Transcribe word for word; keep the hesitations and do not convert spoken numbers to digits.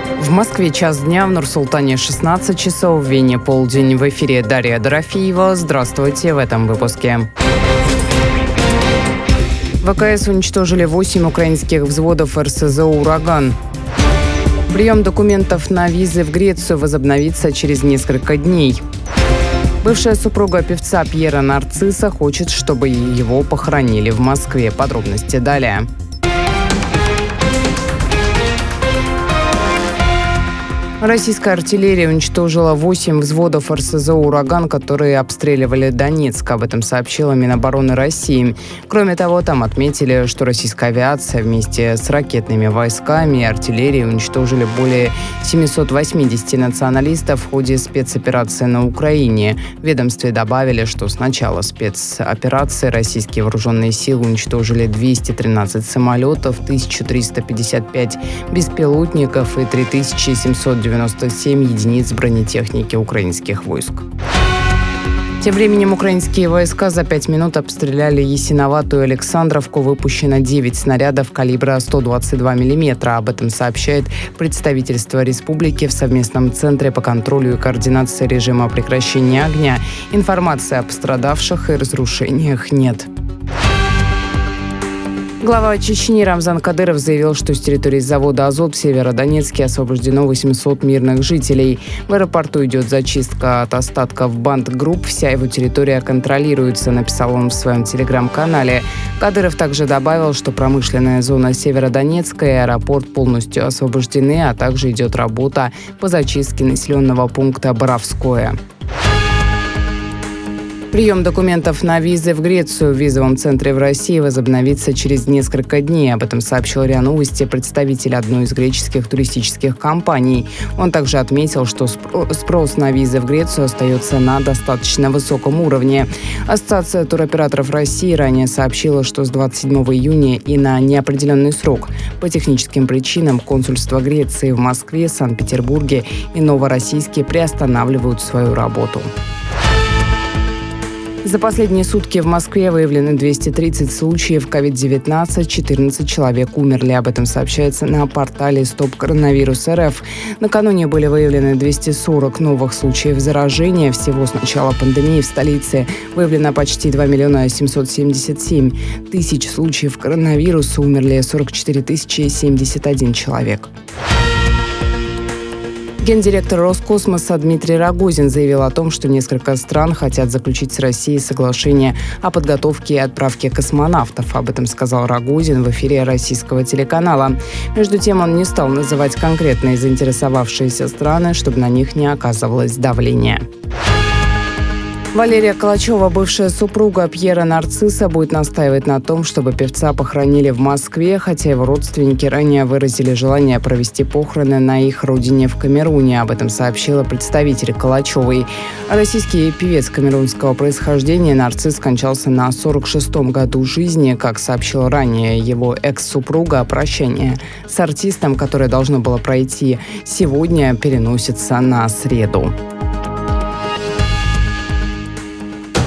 В Москве час дня, в Нур-Султане шестнадцать часов, в Вене полдень. В эфире Дарья Дорофеева. Здравствуйте в этом выпуске. ВКС уничтожили восемь украинских взводов эр эс зэ о «Ураган». Прием документов на визы в Грецию возобновится через несколько дней. Бывшая супруга певца Пьера Нарцисса хочет, чтобы его похоронили в Москве. Подробности далее. Российская артиллерия уничтожила восемь взводов эр эс зэ о «Ураган», которые обстреливали Донецк. Об этом сообщила Минобороны России. Кроме того, там отметили, что российская авиация вместе с ракетными войсками и артиллерией уничтожили более семьсот восемьдесят националистов в ходе спецоперации на Украине. В ведомстве добавили, что с начала спецоперации российские вооруженные силы уничтожили двести тринадцать самолетов, тысяча триста пятьдесят пять беспилотников и три тысячи семьсот девяносто семь единиц бронетехники украинских войск. Тем временем украинские войска за пять минут обстреляли Ясиноватую и Александровку. Выпущено девять снарядов калибра сто двадцать два миллиметра. Об этом сообщает представительство республики в совместном центре по контролю и координации режима прекращения огня. Информации о пострадавших и разрушениях нет. Глава Чечни Рамзан Кадыров заявил, что с территории завода «Азот» в Северодонецке освобождено восемьсот мирных жителей. В аэропорту идет зачистка от остатков бандгрупп. Вся его территория контролируется, написал он в своем телеграм-канале. Кадыров также добавил, что промышленная зона Северодонецка и аэропорт полностью освобождены, а также идет работа по зачистке населенного пункта Боровское. Прием документов на визы в Грецию в визовом центре в России возобновится через несколько дней. Об этом сообщил РИА Новости представитель одной из греческих туристических компаний. Он также отметил, что спрос на визы в Грецию остается на достаточно высоком уровне. Ассоциация туроператоров России ранее сообщила, что с двадцать седьмого июня и на неопределенный срок по техническим причинам консульства Греции в Москве, Санкт-Петербурге и Новороссийске приостанавливают свою работу. За последние сутки в Москве выявлены двести тридцать случаев ковид девятнадцать, четырнадцать человек умерли. Об этом сообщается на портале стоп коронавирус точка эр эф. Накануне были выявлены двести сорок новых случаев заражения. Всего с начала пандемии в столице выявлено почти два миллиона семьсот семьдесят семь тысяч случаев коронавируса. Умерли сорок четыре тысячи семьдесят один человек. Гендиректор Роскосмоса Дмитрий Рогозин заявил о том, что несколько стран хотят заключить с Россией соглашение о подготовке и отправке космонавтов. Об этом сказал Рогозин в эфире российского телеканала. Между тем, он не стал называть конкретные заинтересовавшиеся страны, чтобы на них не оказывалось давления. Валерия Калачева, бывшая супруга Пьера Нарцисса, будет настаивать на том, чтобы певца похоронили в Москве, хотя его родственники ранее выразили желание провести похороны на их родине в Камеруне. Об этом сообщила представитель Калачевой. Российский певец камерунского происхождения Нарцисс скончался на сорок шестом году жизни. Как сообщила ранее его экс-супруга, прощание с артистом, которое должно было пройти сегодня, переносится на среду.